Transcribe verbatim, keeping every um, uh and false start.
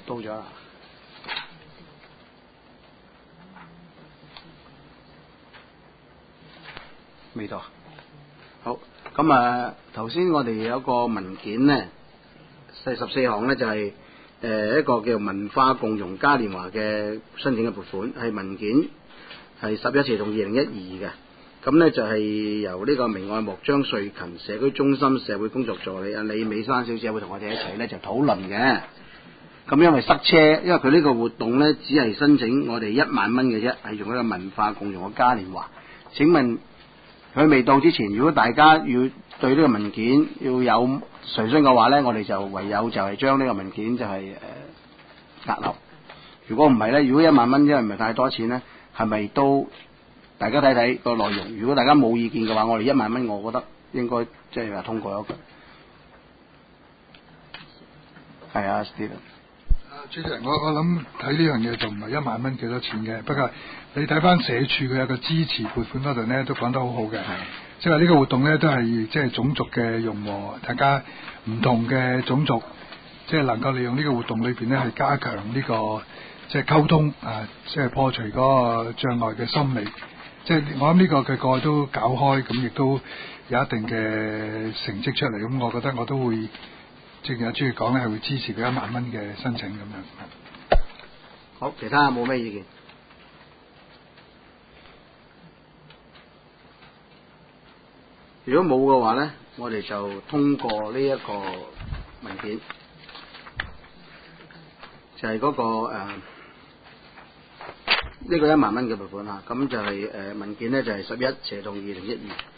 到咗啦。未到。好，咁啊，頭先我哋有個文件咧，第十四項咧就係、是、誒一個叫文化共融嘉年華嘅申請嘅撥款，係文件係十一社同二零一二嘅。咁咧就係由呢個明愛幕張瑞勤社區中心社會工作助理阿李美珊小姐會同我哋一齊咧就討論嘅。咁因為塞車，因為佢呢個活動咧只係申請我哋一萬蚊嘅啫，係用一個文化共融嘅嘉年華。請問佢未到之前，如果大家要對呢個文件要有垂詢嘅話咧，我哋就唯有就係將呢個文件就係誒押留。如果唔係咧，如果一萬蚊因為唔係太多錢咧，係咪都大家睇睇個內容？如果大家冇意見嘅話，我哋一萬蚊，我覺得應該即係話通過一個。係啊 ，Stephen。 主席，我我諗睇呢樣嘢就唔係一萬蚊幾多錢嘅，不過你睇翻社署佢有個支持撥款嗰度咧，都講得好好嘅，即係呢個活動咧都係即係種族嘅融合，大家唔同嘅種族，即係能夠利用呢個活動裏邊咧係加強呢個即係溝通啊，即係破除嗰個障礙嘅心理。即係我諗呢個佢個都搞開，咁亦都有一定嘅成績出嚟，咁我覺得我都會。正如阿朱講咧，係會支持佢一萬蚊嘅申請咁樣。 好，其他冇咩意見？如果冇嘅話咧，我哋就通過呢一個文件，就係、是、嗰、那個誒呢、呃這個一萬蚊嘅撥款啊。咁就係、是、誒、呃、文件咧就係十一斜洞二零一二。